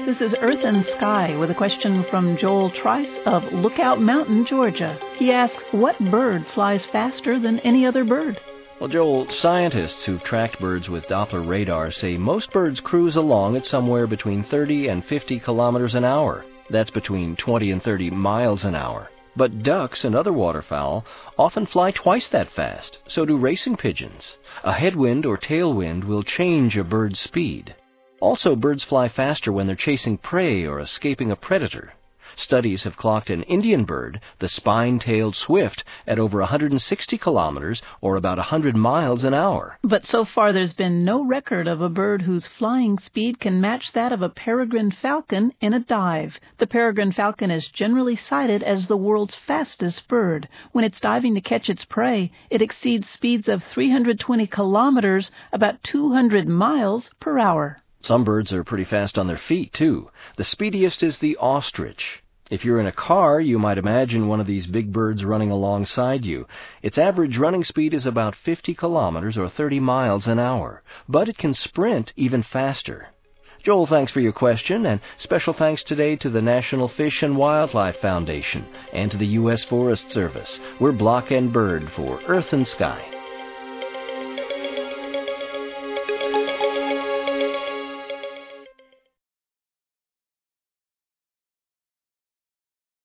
This is Earth and Sky with a question from Joel Trice of Lookout Mountain, Georgia. He asks, what bird flies faster than any other bird? Well, Joel, scientists who've tracked birds with Doppler radar say most birds cruise along at somewhere between 30 and 50 kilometers an hour. That's between 20 and 30 miles an hour. But ducks and other waterfowl often fly twice that fast, so do racing pigeons. A headwind or tailwind will change a bird's speed. Also, birds fly faster when they're chasing prey or escaping a predator. Studies have clocked an Indian bird, the spine-tailed swift, at over 160 kilometers, or about 100 miles an hour. But so far there's been no record of a bird whose flying speed can match that of a peregrine falcon in a dive. The peregrine falcon is generally cited as the world's fastest bird. When it's diving to catch its prey, it exceeds speeds of 320 kilometers, about 200 miles per hour. Some birds are pretty fast on their feet, too. The speediest is the ostrich. If you're in a car, you might imagine one of these big birds running alongside you. Its average running speed is about 50 kilometers or 30 miles an hour, but it can sprint even faster. Joel, thanks for your question, and special thanks today to the National Fish and Wildlife Foundation and to the U.S. Forest Service. We're Block and Bird for Earth and Sky.